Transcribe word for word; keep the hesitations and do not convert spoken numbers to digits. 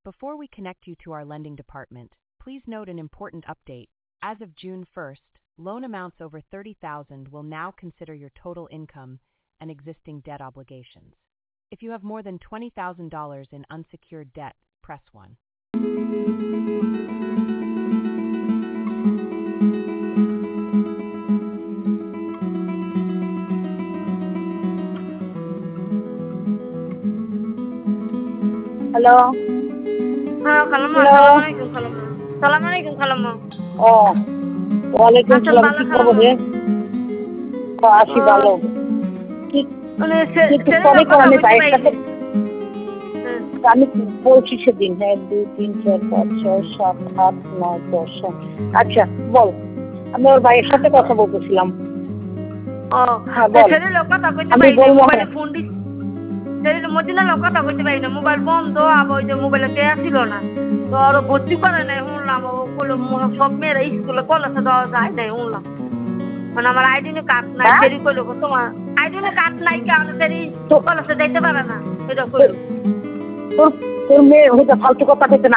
Before we connect you to our lending department, please note an important update. As of June first, loan amounts over thirty thousand dollars will now consider your total income and existing debt obligations. If you have more than twenty thousand dollars in unsecured debt, press one. Hello. হ্যাঁ খালাম্মা Hello. সালাম আলাইকুম খালাম্মা সালাম আলাইকুম খালাম্মা Oh. ওয়ালাইকুম আচ্ছা সালাম। ভালো কি খবর খালাম্মা রে? ও, আছি ও, ভালো। কি মানে একটু সেদিন পরে কথা কলে বলতে ভাইয়ের পারিনি সাথে হ্যাঁ আমি বলছি সেদিন। হ্যাঁ, দুই তিন চার পাঁচ ছয় সাত আট নয় দশ। আচ্ছা বল। আমি ওর ভাইয়ের সাথে কথা বলতেছিলাম। ও হ্যাঁ বল। সেদিন লোক কথা কইতে আমি পারিনি বলবো মোবাইলে হ্যাঁ। ফোন দিস সেদিন মদিনা লোক কথা কইতে পারিনি মোবাইল বন্ধ আবার ওই যে মোবাইলে কে ছিল না তো আর ভর্তি করে নাই শুনলাম ও বললো সব মেয়েরা স্কুলে কলেজে দেওয়া যায় নাই শুনলাম মানে আমার আইডিনে কার্ড নাই হ্যাঁ? সেরি কইলো তোমার আইডিনে কার্ড নাই কেন সেরি তো- কলেজে যাইতে পারে না এটা কইলো তোর তোর মেয়ে হয়তো ফালতু কথা কইতে না